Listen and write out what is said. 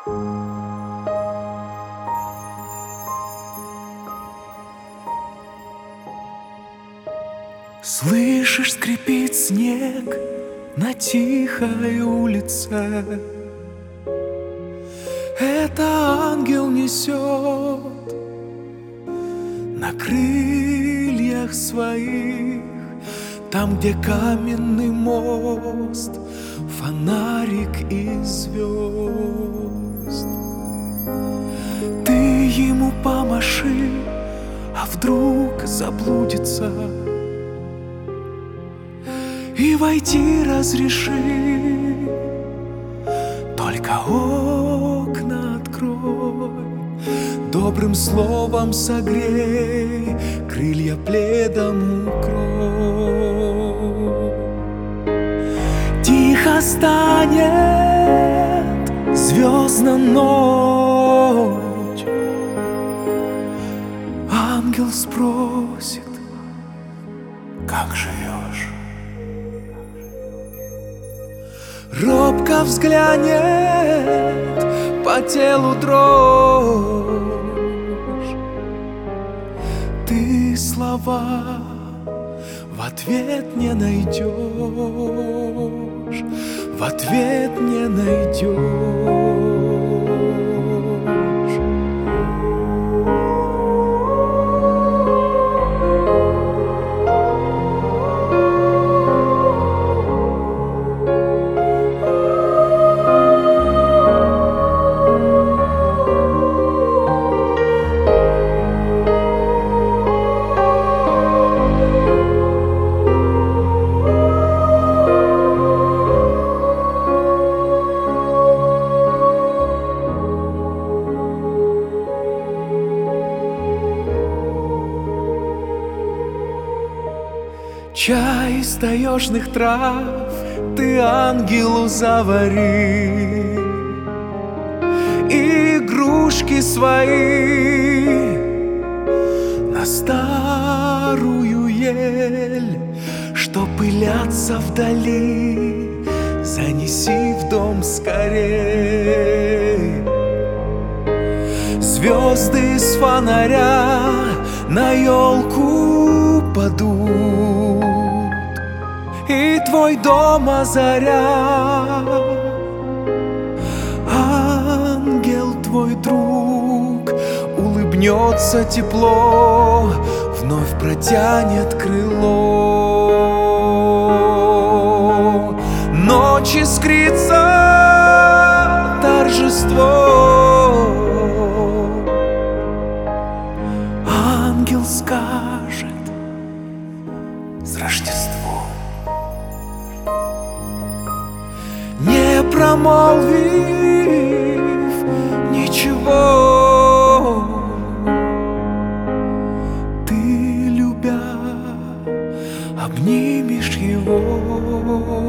Слышишь, скрипит снег на тихой улице. Это ангел несет на крыльях своих, там, где каменный мост, фонарик из звезд. Ты ему помаши, а вдруг заблудится, и войти разреши, только окна открой, добрым словом согрей, крылья пледом укрой. Тихо станет звездна ночь, ангел спросит: как живешь? Робко взглянет, по телу дрожь. Ты слова в ответ не найдешь, в ответ не найдешь. Чай из таежных трав ты ангелу завари, игрушки свои на старую ель, что пылятся вдали, занеси в дом скорей. Звезды с фонаря на елку падут, и твой дом озаря. Ангел твой друг улыбнется тепло, вновь протянет крыло. Ночь искрится торжество, ангел скажет с Рождеством. Не промолвив ничего, ты, любя, обнимешь его.